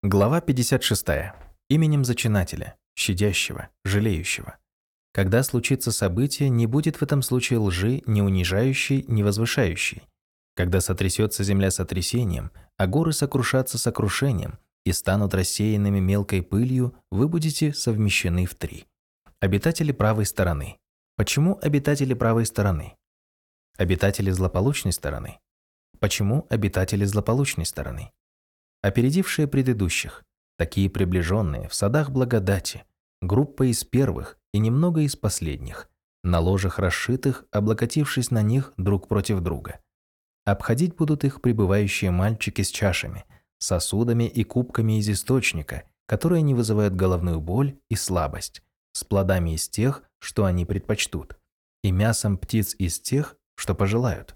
Глава 56. Именем Зачинателя, щадящего, жалеющего. Когда случится событие, не будет в этом случае лжи, ни унижающей, ни возвышающей. Когда сотрясется земля сотрясением, а горы сокрушатся сокрушением и станут рассеянными мелкой пылью, вы будете совмещены в три. Обитатели правой стороны. Почему обитатели правой стороны? Обитатели злополучной стороны. Почему обитатели злополучной стороны? Опередившие предыдущих, такие приближенные, в садах благодати, группа из первых и немного из последних, на ложах расшитых, облокотившись на них друг против друга. Обходить будут их прибывающие мальчики с чашами, сосудами и кубками из источника, которые не вызывают головную боль и слабость, с плодами из тех, что они предпочтут, и мясом птиц из тех, что пожелают.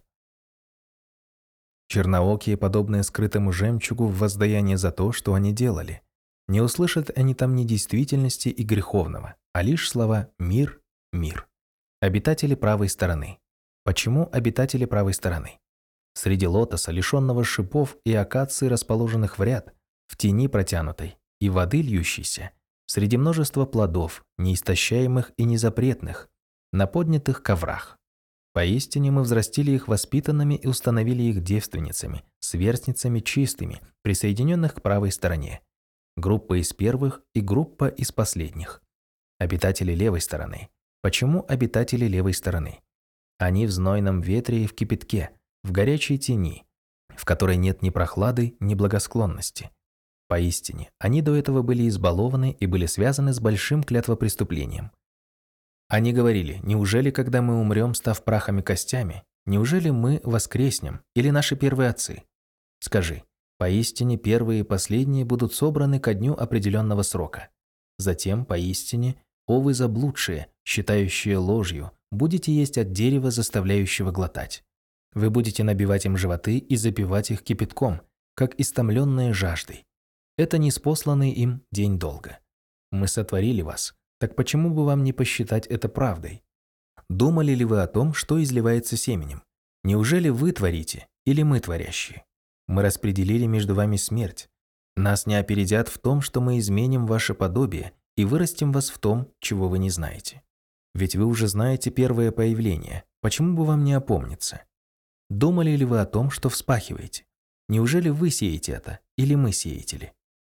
Черноокие, подобные скрытому жемчугу в воздаяние за то, что они делали. Не услышат они там ни действительности и греховного, а лишь слова «мир, мир». Обитатели правой стороны. Почему обитатели правой стороны? Среди лотоса, лишенного шипов и акации, расположенных в ряд, в тени протянутой и воды льющейся, среди множества плодов, неистощаемых и незапретных, на поднятых коврах. Поистине мы взрастили их воспитанными и установили их девственницами, сверстницами чистыми, присоединенных к правой стороне. Группа из первых и группа из последних. Обитатели левой стороны. Почему обитатели левой стороны? Они в знойном ветре и в кипятке, в горячей тени, в которой нет ни прохлады, ни благосклонности. Поистине, они до этого были избалованы и были связаны с большим клятвопреступлением. Они говорили: неужели, когда мы умрем, став прахом и костями, неужели мы воскреснем, или наши первые отцы? Скажи, поистине первые и последние будут собраны ко дню определенного срока. Затем, поистине, о вы заблудшие, считающие ложью, будете есть от дерева, заставляющего глотать. Вы будете набивать им животы и запивать их кипятком, как истомленные жаждой. Это ниспосланный им день долга. Мы сотворили вас. Так почему бы вам не посчитать это правдой? Думали ли вы о том, что изливается семенем? Неужели вы творите или мы творящие? Мы распределили между вами смерть. Нас не опередят в том, что мы изменим ваше подобие и вырастим вас в том, чего вы не знаете. Ведь вы уже знаете первое появление, почему бы вам не опомниться? Думали ли вы о том, что вспахиваете? Неужели вы сеете это или мы сеятели?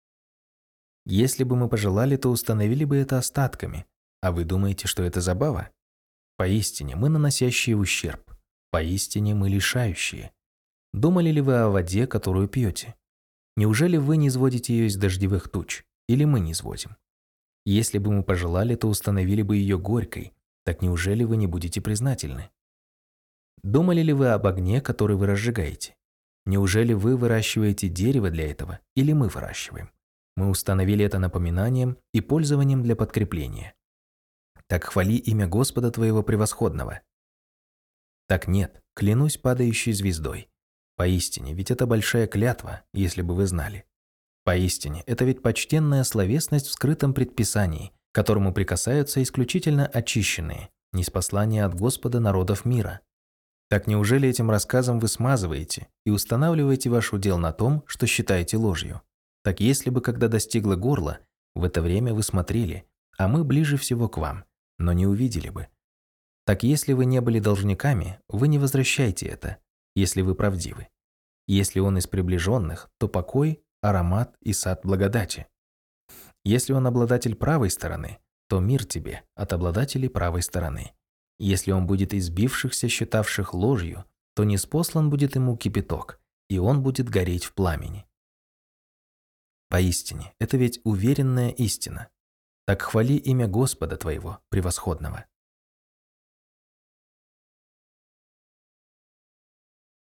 Если бы мы пожелали, то установили бы это остатками. А вы думаете, что это забава? Поистине, мы наносящие ущерб. Поистине, мы лишающие. Думали ли вы о воде, которую пьете? Неужели вы не сводите ее из дождевых туч? Или мы не сводим? Если бы мы пожелали, то установили бы ее горькой. Так неужели вы не будете признательны? Думали ли вы об огне, который вы разжигаете? Неужели вы выращиваете дерево для этого? Или мы выращиваем? Мы установили это напоминанием и пользованием для подкрепления. Так хвали имя Господа твоего превосходного. Так нет, клянусь падающей звездой. Поистине, ведь это большая клятва, если бы вы знали. Поистине, это ведь почтенная словесность в скрытом предписании, к которому прикасаются исключительно очищенные, ниспослание от Господа народов мира. Так неужели этим рассказом вы смазываете и устанавливаете ваш удел на том, что считаете ложью? Так если бы, когда достигло горла, в это время вы смотрели, а мы ближе всего к вам, но не увидели бы. Так если вы не были должниками, вы не возвращайте это, если вы правдивы. Если он из приближенных, то покой, аромат и сад благодати. Если он обладатель правой стороны, то мир тебе от обладателей правой стороны. Если он будет из бившихся, считавших ложью, то ниспослан будет ему кипяток, и он будет гореть в пламени. Поистине, это ведь уверенная истина. Так хвали имя Господа твоего превосходного.